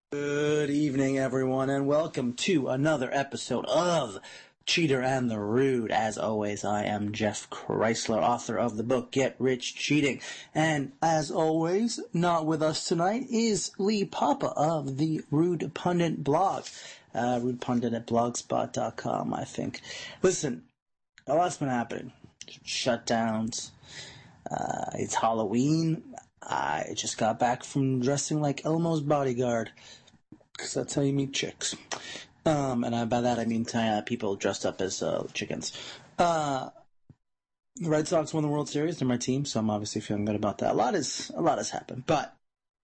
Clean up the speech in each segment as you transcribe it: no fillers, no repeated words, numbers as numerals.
Good evening, everyone, and welcome to another episode of Cheater and the Rude. As always, I am Jeff Chrysler, author of the book Get Rich Cheating. And as always, not with us tonight is Lee Papa of the Rude Pundit blog. Rude Pundit at blogspot.com, I think. Listen, a lot's been happening. Shutdowns. It's Halloween. I just got back from dressing like Elmo's bodyguard, because that's how you meet chicks. And by that I mean people dressed up as chickens. The Red Sox won the World Series. They're my team, so I'm obviously feeling good about that. A lot has happened, but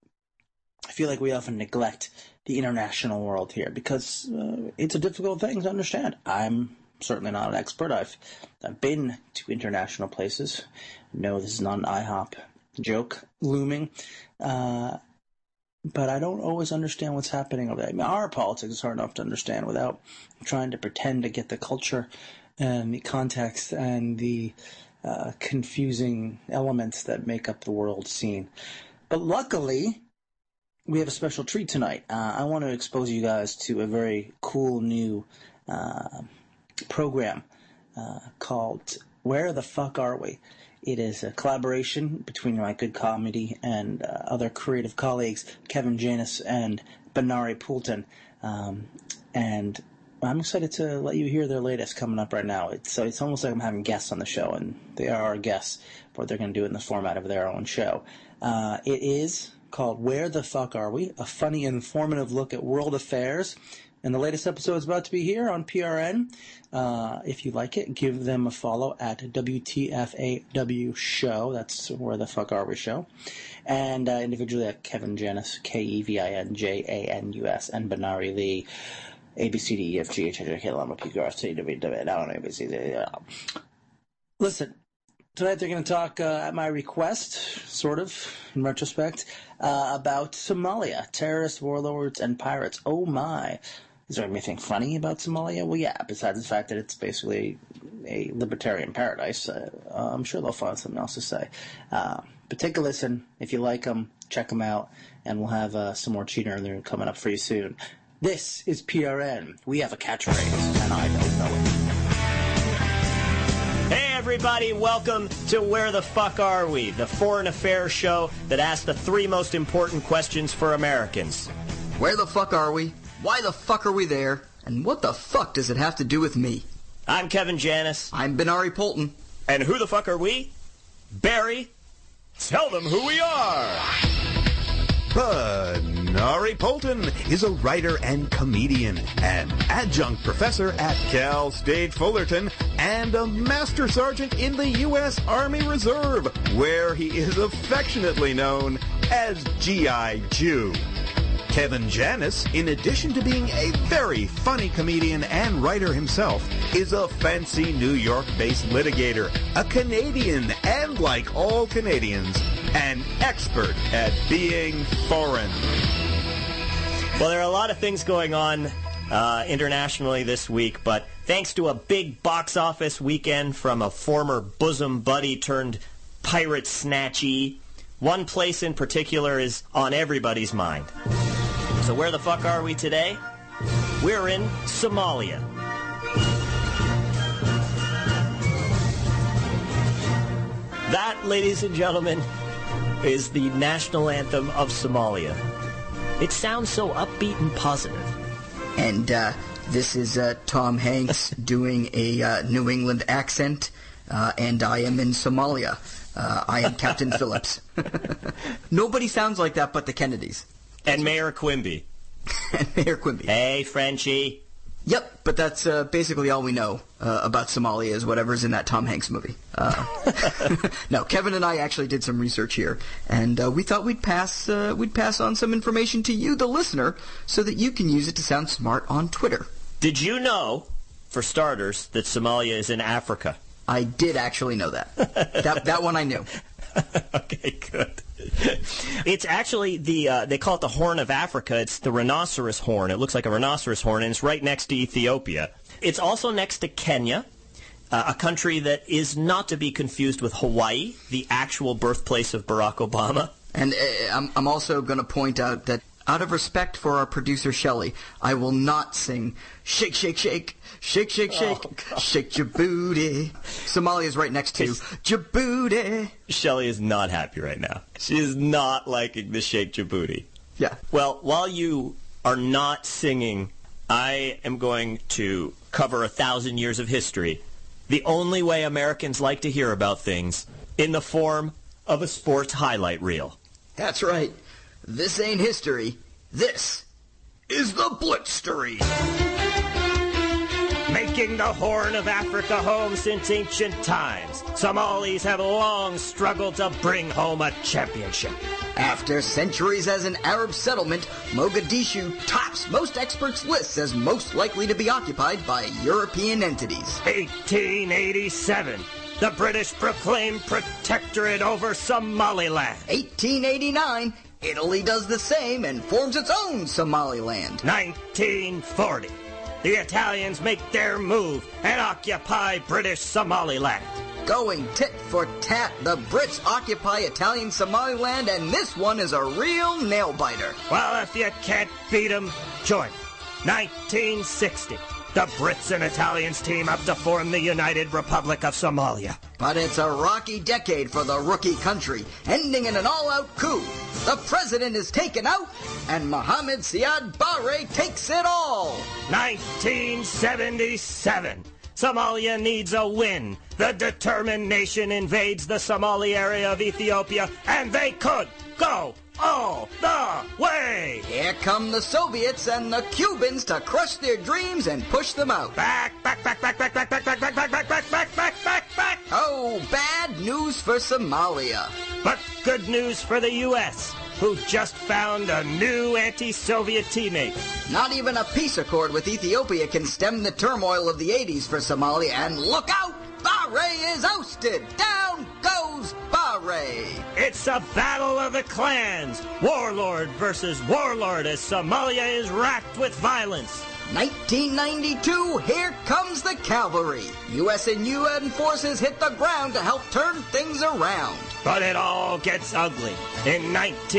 I feel like we often neglect the international world here because it's a difficult thing to understand. I'm certainly not an expert. I've been to international places. No, this is not an IHOP joke looming, but I don't always understand what's happening over there. I mean, our politics is hard enough to understand without trying to pretend to get the culture and the context and the confusing elements that make up the world scene. But luckily, we have a special treat tonight. I want to expose you guys to a very cool new program called Where the Fuck Are We? It is a collaboration between my good comedy and other creative colleagues, Kevin Janis and Benari Poulton. And I'm excited to let you hear their latest coming up right now. It's almost like I'm having guests on the show, and they are our guests, what they're going to do in the format of their own show. It is called Where the Fuck Are We? A funny, informative look at world affairs. And the latest episode is about to be here on PRN. If you like it, give them a follow at WTFAW Show. That's Where the Fuck Are We Show. And individually at Kevin Janis, KEVINJANUS, and Benari Lee, ABCDEFGHIJKLMPQRSTWW. Listen, tonight they're going to talk, at my request, sort of, in retrospect, about Somalia, terrorists, warlords, and pirates. Oh my. Is there anything funny about Somalia? Well, yeah, besides the fact that it's basically a libertarian paradise. I'm sure they'll find something else to say. But take a listen. If you like them, check them out. And we'll have some more Cheater and the Rude coming up for you soon. This is PRN. We have a catchphrase, and I don't know it. Hey everybody, welcome to Where the Fuck Are We? The foreign affairs show that asks the three most important questions for Americans. Where the fuck are we? Why the fuck are we there? And what the fuck does it have to do with me? I'm Kevin Janis. I'm Benari Poulton. And who the fuck are we? Barry, tell them who we are! Benari Poulton is a writer and comedian, an adjunct professor at Cal State Fullerton, and a master sergeant in the U.S. Army Reserve, where he is affectionately known as G.I. Jew. Kevin Janis, in addition to being a very funny comedian and writer himself, is a fancy New York-based litigator, a Canadian, and like all Canadians, an expert at being foreign. Well, there are a lot of things going on internationally this week, but thanks to a big box office weekend from a former bosom buddy turned pirate snatchee, one place in particular is on everybody's mind. So where the fuck are we today? We're in Somalia. That, ladies and gentlemen, is the national anthem of Somalia. It sounds so upbeat and positive. And this is Tom Hanks doing a New England accent, and I am in Somalia. I am Captain Phillips. Nobody sounds like that but the Kennedys. And Mayor Quimby. And Mayor Quimby. Hey, Frenchie. Yep, but that's basically all we know about Somalia is whatever's in that Tom Hanks movie. No, Kevin and I actually did some research here, and we thought we'd pass on some information to you, the listener, so that you can use it to sound smart on Twitter. Did you know, for starters, that Somalia is in Africa? I did actually know that. That one I knew. Okay, good. It's actually they call it the Horn of Africa. It's the rhinoceros horn. It looks like a rhinoceros horn, and it's right next to Ethiopia. It's also next to Kenya, a country that is not to be confused with Hawaii, the actual birthplace of Barack Obama. And I'm also going to point out that out of respect for our producer Shelley, I will not sing Shake, Shake, Shake, Shake, Shake, Shake, Shake your booty. Somalia's right next to Djibouti. Shelley is not happy right now. She is not liking the Shake Djibouti. Yeah. Well, while you are not singing, I am going to cover 1,000 years of history. The only way Americans like to hear about things, in the form of a sports highlight reel. That's right. This ain't history. This is the Blitzstory. Making the Horn of Africa home since ancient times, Somalis have long struggled to bring home a championship. After centuries as an Arab settlement, Mogadishu tops most experts' lists as most likely to be occupied by European entities. 1887. The British proclaimed protectorate over Somaliland. 1889. Italy does the same and forms its own Somaliland. 1940. The Italians make their move and occupy British Somaliland. Going tit for tat, the Brits occupy Italian Somaliland, and this one is a real nail-biter. Well, if you can't beat them, join. 1960. The Brits and Italians team up to form the United Republic of Somalia. But it's a rocky decade for the rookie country, ending in an all-out coup. The president is taken out, and Mohammed Siad Barre takes it all. 1977. Somalia needs a win. The determined nation invades the Somali area of Ethiopia, and they could go all the way. Here come the Soviets and the Cubans to crush their dreams and push them out. Back. Oh, bad news for Somalia. But good news for the U.S., who just found a new anti-Soviet teammate. Not even a peace accord with Ethiopia can stem the turmoil of the 80s for Somalia, and look out! Barre is ousted! Down goes Barre! It's a battle of the clans, warlord versus warlord, as Somalia is racked with violence. 1992, here comes the cavalry. U.S. and UN forces hit the ground to help turn things around. But it all gets ugly. In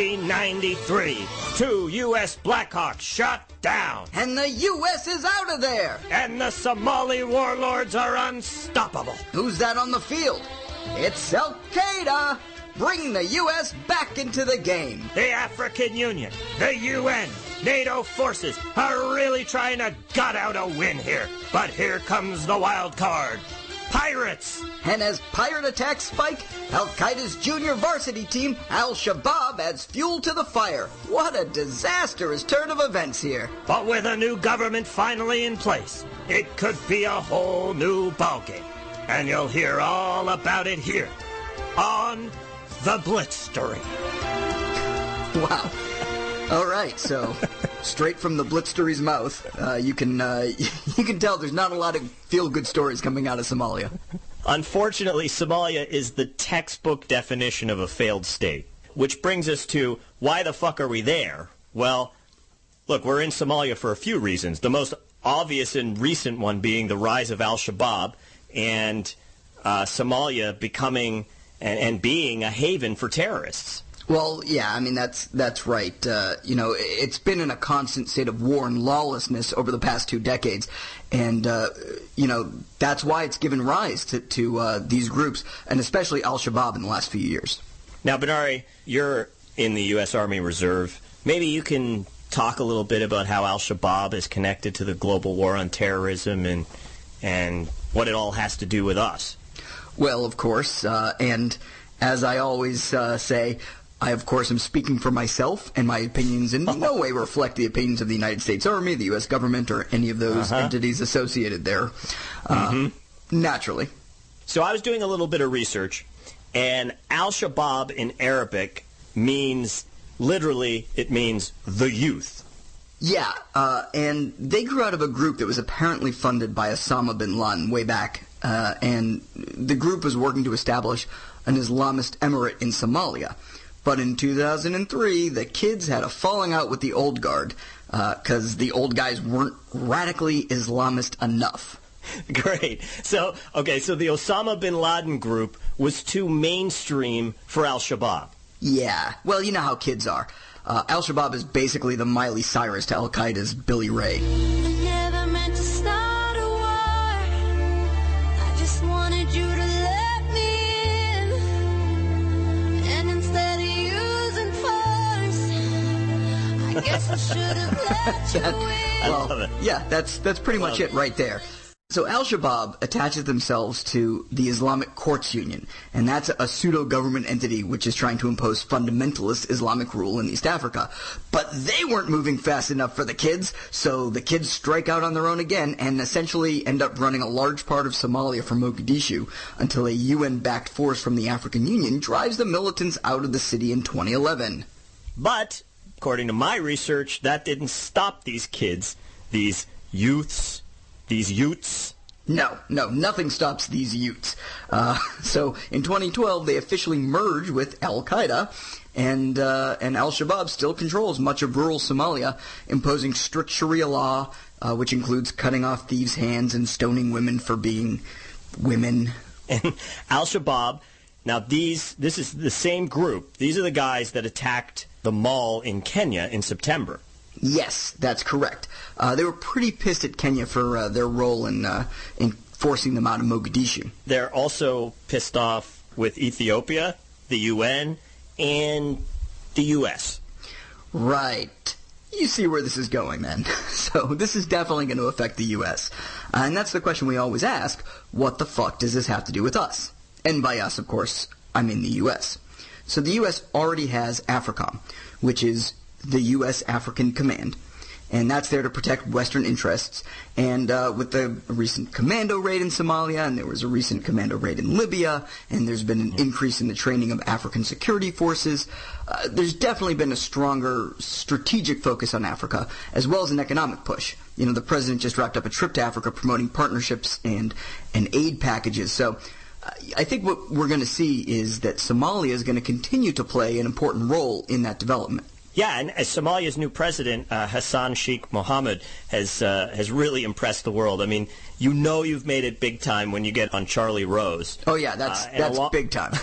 1993, 2 U.S. Blackhawks shot down. And the U.S. is out of there. And the Somali warlords are unstoppable. Who's that on the field? It's Al-Qaeda. Bring the U.S. back into the game. The African Union, the UN, NATO forces are really trying to gut out a win here. But here comes the wild card. Pirates! And as pirate attacks spike, Al-Qaeda's junior varsity team, Al-Shabaab, adds fuel to the fire. What a disastrous turn of events here. But with a new government finally in place, it could be a whole new ballgame. And you'll hear all about it here on The Blitzstory. Wow. All right, so straight from the Blitzstory's mouth, you can tell there's not a lot of feel-good stories coming out of Somalia. Unfortunately, Somalia is the textbook definition of a failed state, which brings us to why the fuck are we there? Well, look, we're in Somalia for a few reasons. The most obvious and recent one being the rise of Al-Shabaab and Somalia becoming and being a haven for terrorists. Well, yeah, I mean, that's right. It's been in a constant state of war and lawlessness over the past 2 decades. And, that's why it's given rise to these groups, and especially Al-Shabaab in the last few years. Now, Benari, you're in the U.S. Army Reserve. Maybe you can talk a little bit about how Al-Shabaab is connected to the global war on terrorism and what it all has to do with us. Well, of course, and as I always say, I, of course, am speaking for myself, and my opinions in no way reflect the opinions of the United States Army, the U.S. government, or any of those entities associated there. Naturally. So I was doing a little bit of research, and Al-Shabaab in Arabic means, literally, it means the youth. Yeah, and they grew out of a group that was apparently funded by Osama bin Laden way back, and the group was working to establish an Islamist emirate in Somalia. But in 2003, the kids had a falling out with the old guard because the old guys weren't radically Islamist enough. Great. So the Osama bin Laden group was too mainstream for Al-Shabaab. Yeah. Well, you know how kids are. Al-Shabaab is basically the Miley Cyrus to Al-Qaeda's Billy Ray. Never meant to start a war. I just wanted you to let me in. And instead of using force, I guess I should have let you in. I love it. Yeah, that's pretty much it right there. So Al-Shabaab attaches themselves to the Islamic Courts Union, and that's a pseudo-government entity which is trying to impose fundamentalist Islamic rule in East Africa. But they weren't moving fast enough for the kids, so the kids strike out on their own again and essentially end up running a large part of Somalia from Mogadishu until a UN-backed force from the African Union drives the militants out of the city in 2011. But, according to my research, that didn't stop these kids, these youths. No, nothing stops these Utes. So in 2012, they officially merged with Al-Qaeda, and Al-Shabaab still controls much of rural Somalia, imposing strict Sharia law, which includes cutting off thieves' hands and stoning women for being women. And Al-Shabaab, now this is the same group. These are the guys that attacked the mall in Kenya in September. Yes, that's correct. They were pretty pissed at Kenya for their role in forcing them out of Mogadishu. They're also pissed off with Ethiopia, the UN, and the U.S. Right. You see where this is going, then. So this is definitely going to affect the U.S. And that's the question we always ask, what the fuck does this have to do with us? And by us, of course, I mean the U.S. So the U.S. already has AFRICOM, which is the U.S. African Command, and that's there to protect Western interests. And with the recent commando raid in Somalia, and there was a recent commando raid in Libya, and there's been an increase in the training of African security forces, there's definitely been a stronger strategic focus on Africa, as well as an economic push. You know, the president just wrapped up a trip to Africa promoting partnerships and aid packages. So I think what we're going to see is that Somalia is going to continue to play an important role in that development. Yeah, and Somalia's new president, Hassan Sheikh Mohamud, has really impressed the world. I mean, you know you've made it big time when you get on Charlie Rose. Oh, yeah, that's big time.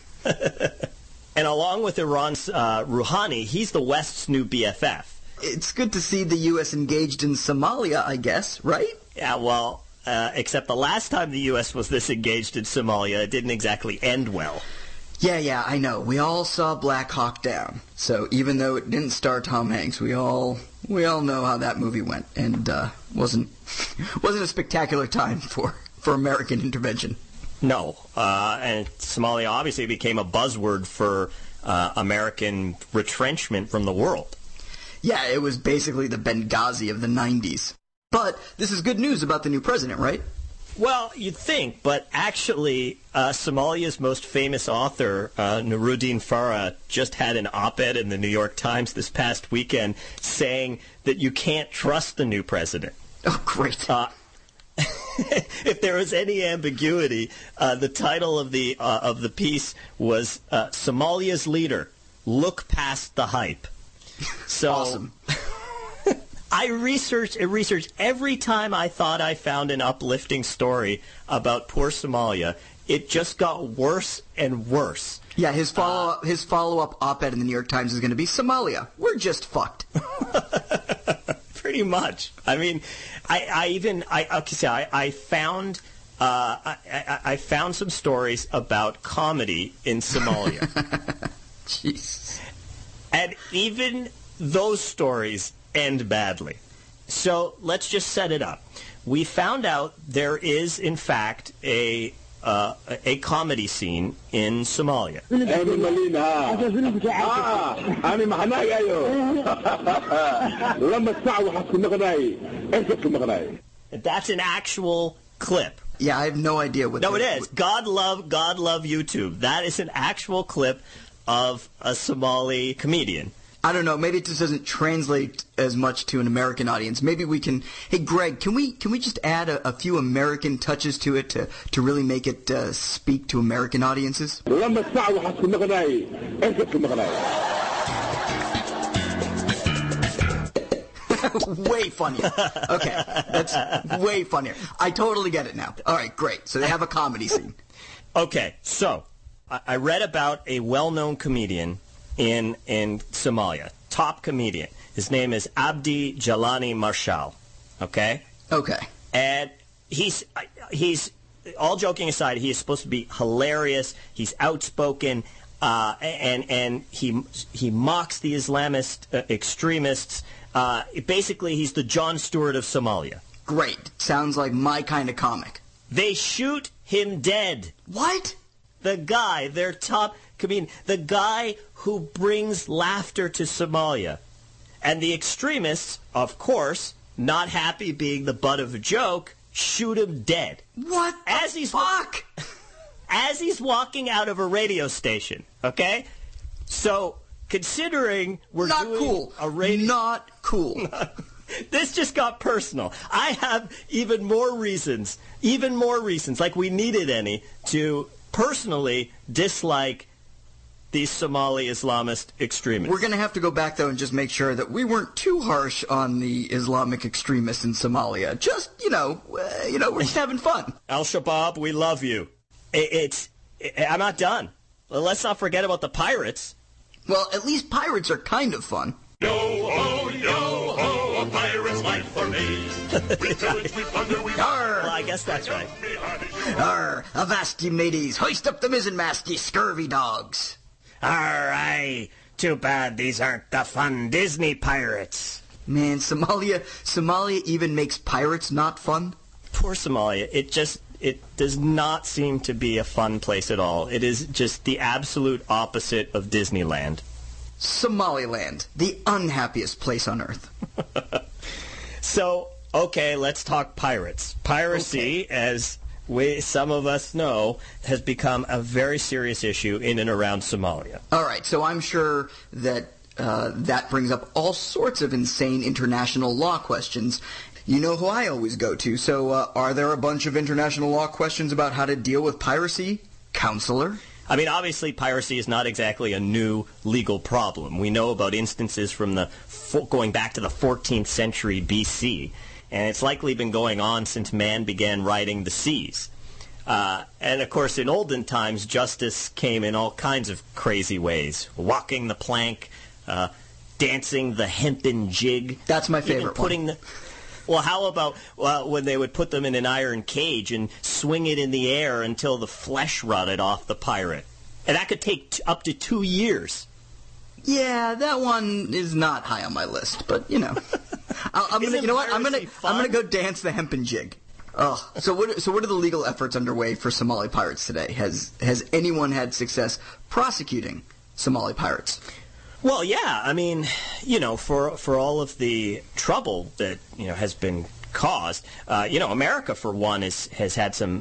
And along with Iran's Rouhani, he's the West's new BFF. It's good to see the U.S. engaged in Somalia, I guess, right? Yeah, well, except the last time the U.S. was this engaged in Somalia, it didn't exactly end well. Yeah, I know. We all saw Black Hawk Down. So even though it didn't star Tom Hanks, we all know how that movie went, and wasn't a spectacular time for American intervention. No, and Somalia obviously became a buzzword for American retrenchment from the world. Yeah, it was basically the Benghazi of the 90s. But this is good news about the new president, right? Well, you'd think, but actually, Somalia's most famous author, Nuruddin Farah, just had an op-ed in the New York Times this past weekend saying that you can't trust the new president. Oh, great. If there was any ambiguity, the title of the piece was Somalia's Leader, Look Past the Hype. So, awesome. I researched every time I thought I found an uplifting story about poor Somalia. It just got worse and worse. Yeah, his follow-up op-ed in the New York Times is going to be Somalia. We're just fucked. Pretty much. I mean, I found some stories about comedy in Somalia. Jeez. And even those stories end badly. So let's just set it up. We found out there is, in fact, a comedy scene in Somalia. That's an actual clip. Yeah, I have no idea what. No, it is. God love YouTube. That is an actual clip of a Somali comedian. I don't know. Maybe it just doesn't translate as much to an American audience. Maybe we can. Hey, Greg, can we just add a few American touches to it to really make it speak to American audiences? Way funnier. Okay, that's way funnier. I totally get it now. All right, great. So they have a comedy scene. Okay, so I read about a well-known comedian in Somalia. top comedian. His name is Abdi Jalani Marshall. Okay? Okay. And he's all joking aside, he is supposed to be hilarious. He's outspoken, and he mocks the Islamist extremists. Basically, he's the Jon Stewart of Somalia. Great. Sounds like my kind of comic. They shoot him dead. What? The guy, their top comedian, the guy who brings laughter to Somalia. And the extremists, of course, not happy being the butt of a joke, shoot him dead. What the fuck? As he's walking out of a radio station, okay? So, considering we're not doing cool. a radio... Not cool. This just got personal. I have even more reasons, like we needed any, to personally dislike these Somali Islamist extremists. We're going to have to go back, though, and just make sure that we weren't too harsh on the Islamic extremists in Somalia. Just, we're just having fun. Al-Shabaab, we love you. I'm not done. Well, let's not forget about the pirates. Well, at least pirates are kind of fun. Yo-ho, a pirate's life for me. We pillage, we plunder, we... Arr! Well, I guess that's right. Arr! Avast ye mateys! Hoist up the mizzenmast, ye scurvy dogs! All right. Too bad these aren't the fun Disney pirates. Man, Somalia even makes pirates not fun? Poor Somalia. It does not seem to be a fun place at all. It is just the absolute opposite of Disneyland. Somaliland, the unhappiest place on earth. So, okay, let's talk pirates. Piracy, as some of us know, has become a very serious issue in and around Somalia. All right, so I'm sure that that brings up all sorts of insane international law questions. You know who I always go to, so are there a bunch of international law questions about how to deal with piracy, counselor? I mean, obviously, piracy is not exactly a new legal problem. We know about instances from going back to the 14th century B.C., and it's likely been going on since man began riding the seas. And, of course, in olden times, justice came in all kinds of crazy ways. Walking the plank, dancing the hempen jig. That's my favorite one. Well, how about when they would put them in an iron cage and swing it in the air until the flesh rotted off the pirate? And that could take up to 2 years. Yeah, that one is not high on my list, but I'm gonna go dance the hempen jig. Oh, so what are the legal efforts underway for Somali pirates today? Has anyone had success prosecuting Somali pirates? Well, yeah. I mean, for all of the trouble that has been caused, America for one has had some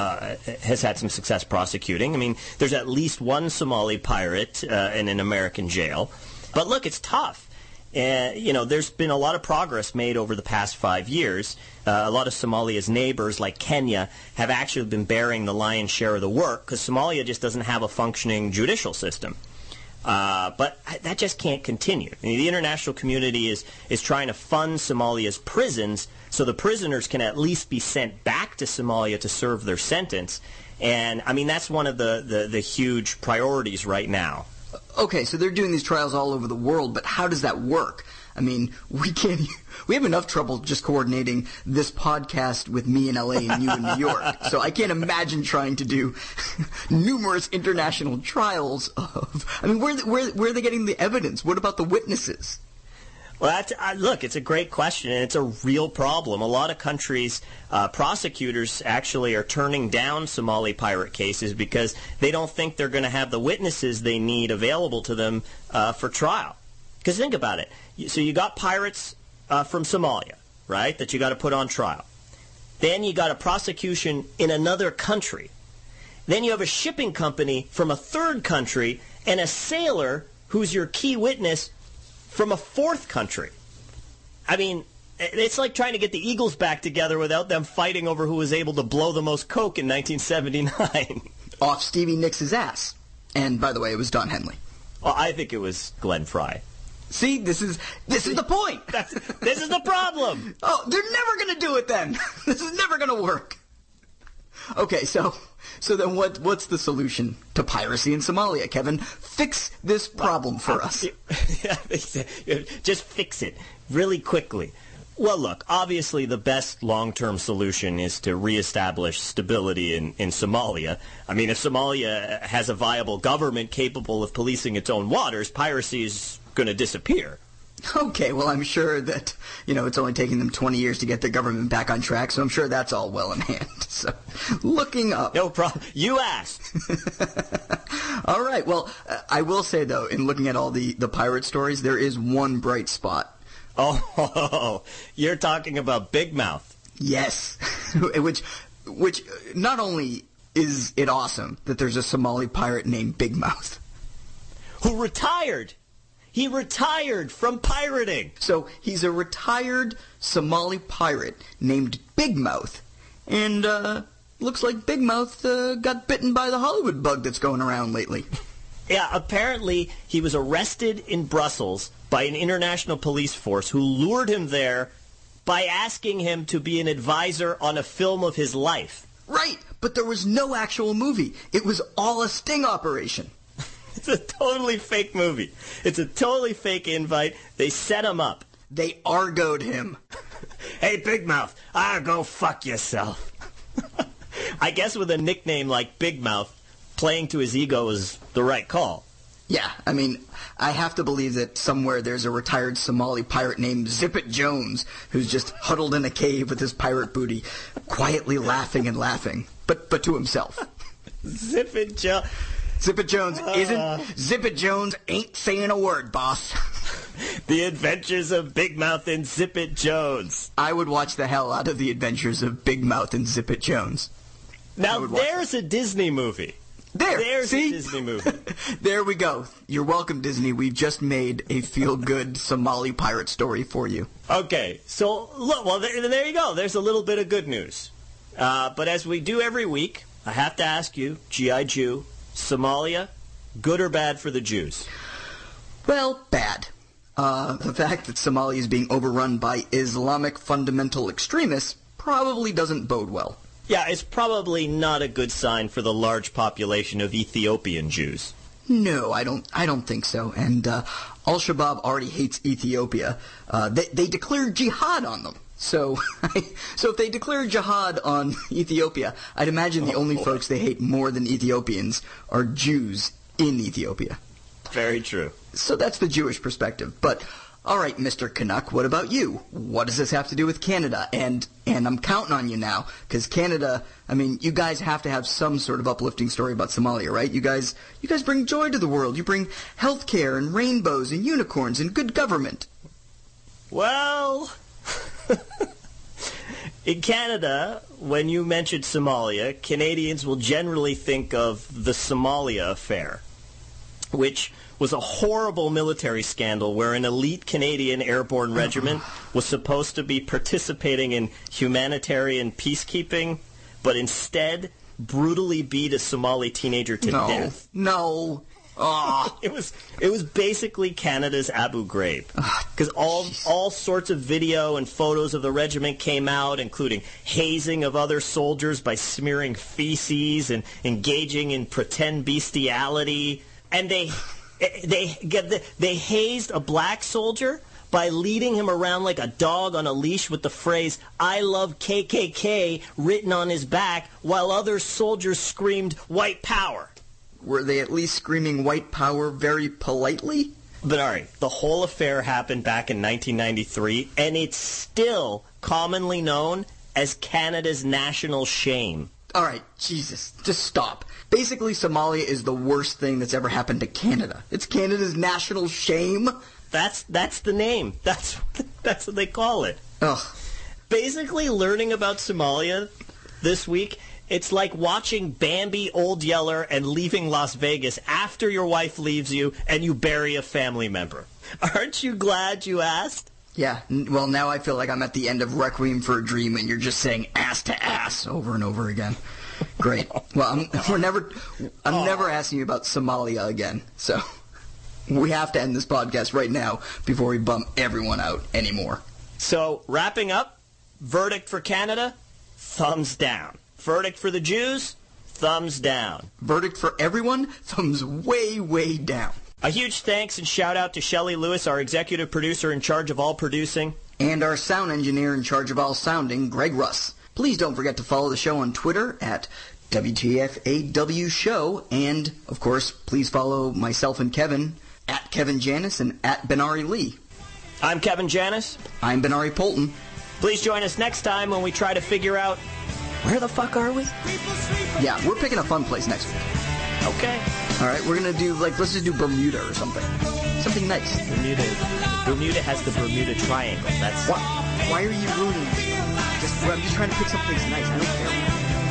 success prosecuting. I mean, there's at least one Somali pirate in an American jail. But look, it's tough. There's been a lot of progress made over the past 5 years. A lot of Somalia's neighbors, like Kenya, have actually been bearing the lion's share of the work because Somalia just doesn't have a functioning judicial system. But that just can't continue. I mean, the international community is trying to fund Somalia's prisons so the prisoners can at least be sent back to Somalia to serve their sentence. And, I mean, that's one of the huge priorities right now. Okay, so they're doing these trials all over the world, but how does that work? I mean, we have enough trouble just coordinating this podcast with me in LA and you in New York. So I can't imagine trying to do numerous international trials of... I mean, where are they getting the evidence? What about the witnesses? Well, look, it's a great question, and it's a real problem. A lot of countries, prosecutors actually are turning down Somali pirate cases because they don't think they're going to have the witnesses they need available to them for trial. Because think about it. So you got pirates from Somalia, right, that you got to put on trial. Then you got a prosecution in another country. Then you have a shipping company from a third country and a sailor who's your key witness from a fourth country. I mean, it's like trying to get the Eagles back together without them fighting over who was able to blow the most coke in 1979. Off Stevie Nicks' ass. And, by the way, it was Don Henley. Well, I think it was Glenn Fry. See, this is the point. This is the problem. Oh, they're never going to do it then. This is never going to work. Okay, so So then what's the solution to piracy in Somalia, Kevin? Fix this problem for us. Just fix it really quickly. Well, look, obviously the best long-term solution is to reestablish stability in Somalia. I mean, if Somalia has a viable government capable of policing its own waters, piracy is going to disappear. Okay, well, I'm sure that, it's only taking them 20 years to get their government back on track, so I'm sure that's all well in hand. So, looking up. No problem. You asked. All right, well, I will say, though, in looking at all the pirate stories, there is one bright spot. Oh, you're talking about Big Mouth. Yes, which not only is it awesome that there's a Somali pirate named Big Mouth. Who retired. He retired from pirating. So he's a retired Somali pirate named Big Mouth. And looks like Big Mouth got bitten by the Hollywood bug that's going around lately. Yeah, apparently he was arrested in Brussels by an international police force who lured him there by asking him to be an advisor on a film of his life. Right, but there was no actual movie. It was all a sting operation. It's a totally fake movie. It's a totally fake invite. They set him up. They argoed him. Hey, Big Mouth, go fuck yourself. I guess with a nickname like Big Mouth, playing to his ego is the right call. Yeah, I mean, I have to believe that somewhere there's a retired Somali pirate named Zip-It Jones who's just huddled in a cave with his pirate booty, quietly laughing and laughing, but to himself. Zip-It Jones. Zip-It Jones isn't. Zip-It Jones ain't saying a word, boss. The Adventures of Big Mouth and Zip-It Jones. I would watch the hell out of The Adventures of Big Mouth and Zip-It Jones. Now, there's a Disney movie. There's see? a Disney movie. There we go. You're welcome, Disney. We've just made a feel-good Somali pirate story for you. Okay, so look, well, there you go. There's a little bit of good news. But as we do every week, I have to ask you, G.I. Jew, Somalia, good or bad for the Jews? Well, bad. The fact that Somalia is being overrun by Islamic fundamental extremists probably doesn't bode well. Yeah, it's probably not a good sign for the large population of Ethiopian Jews. No, I don't think so. And Al-Shabaab already hates Ethiopia. They declared jihad on them. So if they declare jihad on Ethiopia, I'd imagine the only folks they hate more than Ethiopians are Jews in Ethiopia. Very true. So that's the Jewish perspective. But all right, Mr. Canuck, what about you? What does this have to do with Canada? And I'm counting on you now, because Canada, I mean, you guys have to have some sort of uplifting story about Somalia, right? You guys bring joy to the world. You bring health care and rainbows and unicorns and good government. Well, in Canada, when you mention Somalia, Canadians will generally think of the Somalia affair, which was a horrible military scandal where an elite Canadian airborne regiment was supposed to be participating in humanitarian peacekeeping, but instead brutally beat a Somali teenager to death. No. Oh. It was basically Canada's Abu Ghraib, because all sorts of video and photos of the regiment came out, including hazing of other soldiers by smearing feces and engaging in pretend bestiality, and they hazed a black soldier by leading him around like a dog on a leash with the phrase, "I love KKK," written on his back, while other soldiers screamed, "White power." Were they at least screaming white power very politely? But all right, the whole affair happened back in 1993, and it's still commonly known as Canada's national shame. All right, Jesus, just stop. Basically, Somalia is the worst thing that's ever happened to Canada. It's Canada's national shame. That's the name. That's what they call it. Ugh. Basically, learning about Somalia this week, it's like watching Bambi, Old Yeller, and leaving Las Vegas after your wife leaves you and you bury a family member. Aren't you glad you asked? Yeah, well, now I feel like I'm at the end of Requiem for a Dream and you're just saying ass to ass over and over again. Great. Well, I'm never asking you about Somalia again. So we have to end this podcast right now before we bump everyone out anymore. So, wrapping up, verdict for Canada, thumbs down. Verdict for the Jews, thumbs down. Verdict for everyone, thumbs way, way down. A huge thanks and shout out to Shelley Lewis, our executive producer in charge of all producing. And our sound engineer in charge of all sounding, Greg Russ. Please don't forget to follow the show on Twitter at WTFAW Show. And, of course, please follow myself and Kevin at Kevin Janis and at Benari Lee. I'm Kevin Janis. I'm Benari Polton. Please join us next time when we try to figure out where the fuck are we? Yeah, we're picking a fun place next week. Okay. All right, we're going to do, let's just do Bermuda or something. Something nice. Bermuda has the Bermuda Triangle. That's... Why are you ruining this? I'm just trying to pick something nice. I don't care.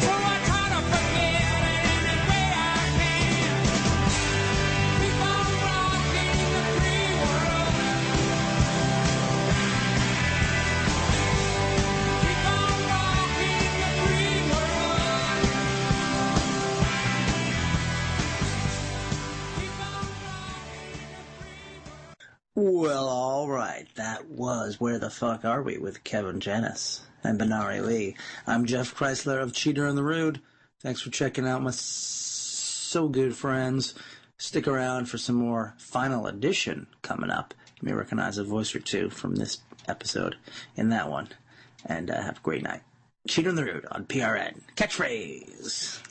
Well, all right. That was Where the Fuck Are We with Kevin Janis and Benari Lee. I'm Jeff Chrysler of Cheater and the Rude. Thanks for checking out my so good friends. Stick around for some more Final Edition coming up. You may recognize a voice or two from this episode in that one. And have a great night. Cheater and the Rude on PRN. Catchphrase.